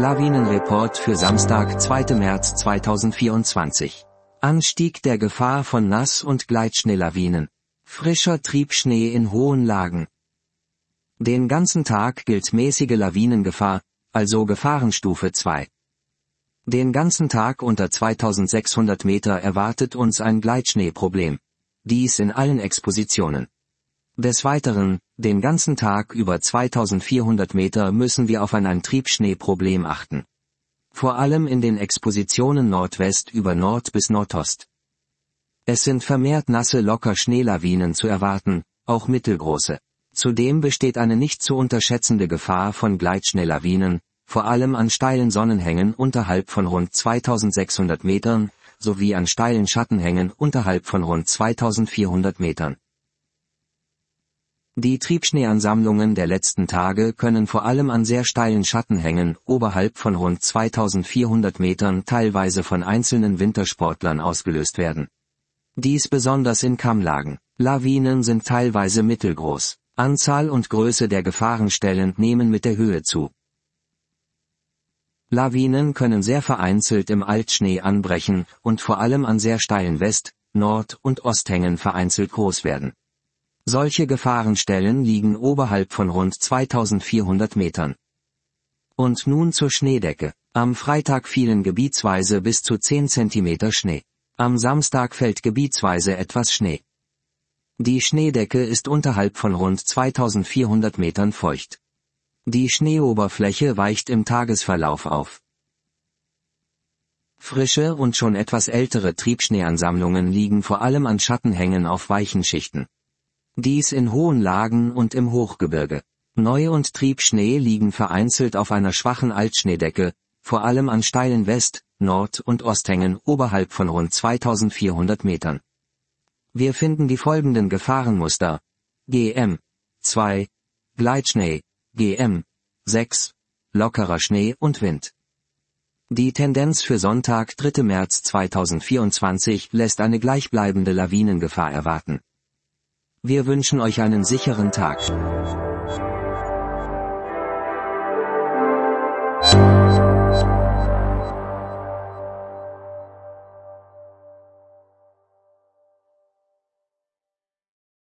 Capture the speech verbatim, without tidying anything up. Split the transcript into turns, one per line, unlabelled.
Lawinenreport für Samstag, zweiter März zweitausendvierundzwanzig. Anstieg der Gefahr von Nass- und Gleitschneelawinen. Frischer Triebschnee in hohen Lagen. Den ganzen Tag gilt mäßige Lawinengefahr, also Gefahrenstufe zwei. Den ganzen Tag unter zweitausendsechshundert Meter erwartet uns ein Gleitschneeproblem. Dies in allen Expositionen. Des Weiteren, den ganzen Tag über zweitausendvierhundert Meter müssen wir auf ein, ein Triebschneeproblem achten. Vor allem in den Expositionen Nordwest über Nord bis Nordost. Es sind vermehrt nasse locker Schneelawinen zu erwarten, auch mittelgroße. Zudem besteht eine nicht zu unterschätzende Gefahr von Gleitschneelawinen, vor allem an steilen Sonnenhängen unterhalb von rund zweitausendsechshundert Metern, sowie an steilen Schattenhängen unterhalb von rund zweitausendvierhundert Metern. Die Triebschneeansammlungen der letzten Tage können vor allem an sehr steilen Schattenhängen oberhalb von rund zweitausendvierhundert Metern teilweise von einzelnen Wintersportlern ausgelöst werden. Dies besonders in Kammlagen. Lawinen sind teilweise mittelgroß. Anzahl und Größe der Gefahrenstellen nehmen mit der Höhe zu. Lawinen können sehr vereinzelt im Altschnee anbrechen und vor allem an sehr steilen West-, Nord- und Osthängen vereinzelt groß werden. Solche Gefahrenstellen liegen oberhalb von rund zweitausendvierhundert Metern. Und nun zur Schneedecke. Am Freitag fielen gebietsweise bis zu zehn Zentimeter Schnee. Am Samstag fällt gebietsweise etwas Schnee. Die Schneedecke ist unterhalb von rund zweitausendvierhundert Metern feucht. Die Schneeoberfläche weicht im Tagesverlauf auf. Frische und schon etwas ältere Triebschneeansammlungen liegen vor allem an Schattenhängen auf weichen Schichten. Dies in hohen Lagen und im Hochgebirge. Neu- und Triebschnee liegen vereinzelt auf einer schwachen Altschneedecke, vor allem an steilen West-, Nord- und Osthängen oberhalb von rund zweitausendvierhundert Metern. Wir finden die folgenden Gefahrenmuster: G M zwei, Gleitschnee, G M sechs, lockerer Schnee und Wind. Die Tendenz für Sonntag, dritter März zweitausendvierundzwanzig lässt eine gleichbleibende Lawinengefahr erwarten. Wir wünschen euch einen sicheren Tag.